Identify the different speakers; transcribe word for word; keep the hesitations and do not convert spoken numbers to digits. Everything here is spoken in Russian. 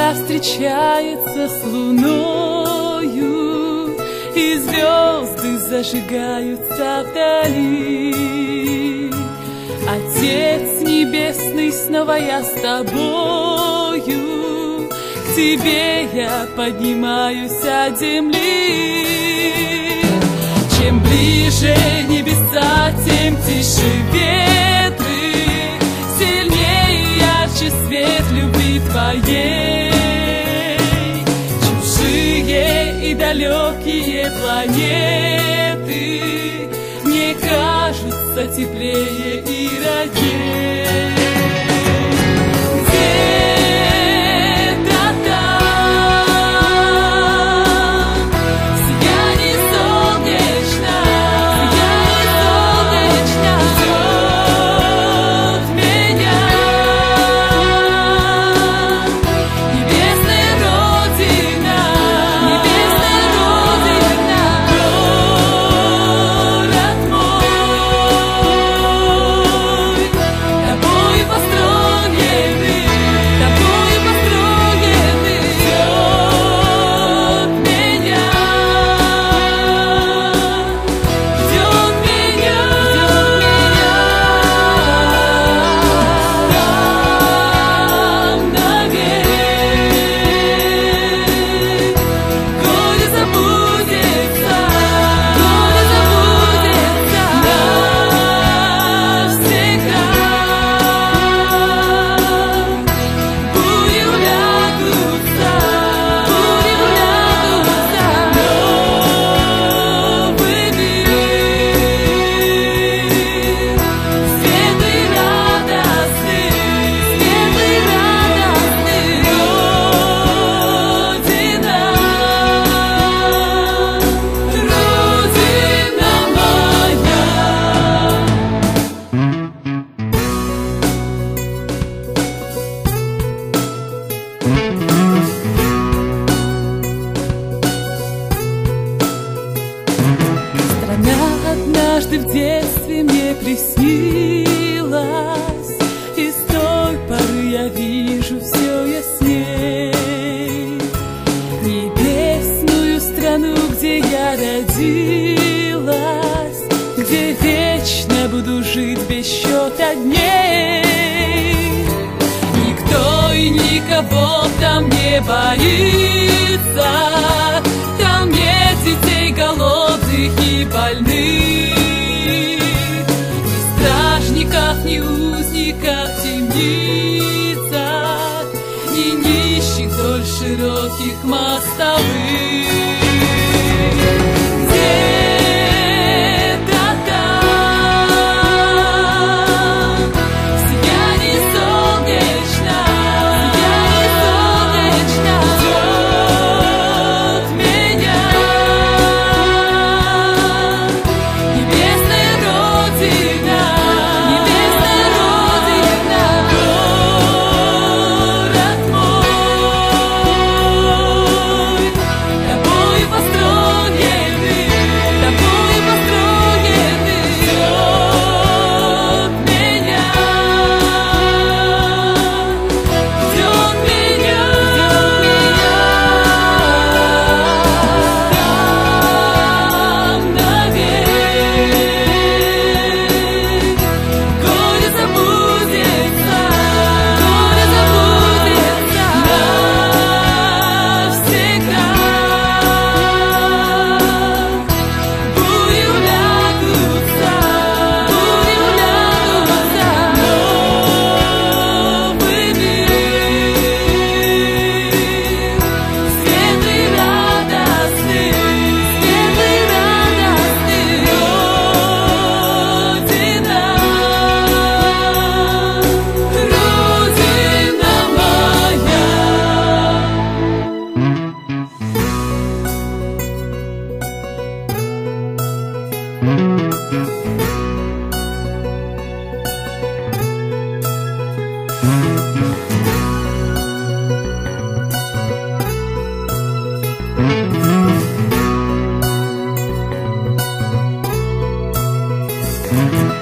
Speaker 1: Заря встречается с луною, и звезды зажигаются вдали. Отец Небесный, снова я с тобою, к тебе я поднимаюсь от земли. Чем ближе небеса, тем тише ветры, сильнее и ярче свет любви твоей. Чужие и далекие планеты мне кажутся теплее и роднее. Однажды в детстве мне приснилось, и с той поры я вижу все ясней. Небесную страну, где я родилась, где вечно буду жить без счета дней. Никто и никого там не боится, там нет детей голодных и больных, ни стражников, ни узников в темницах, ни нищих вдоль широких мостовых.
Speaker 2: Mm-hmm.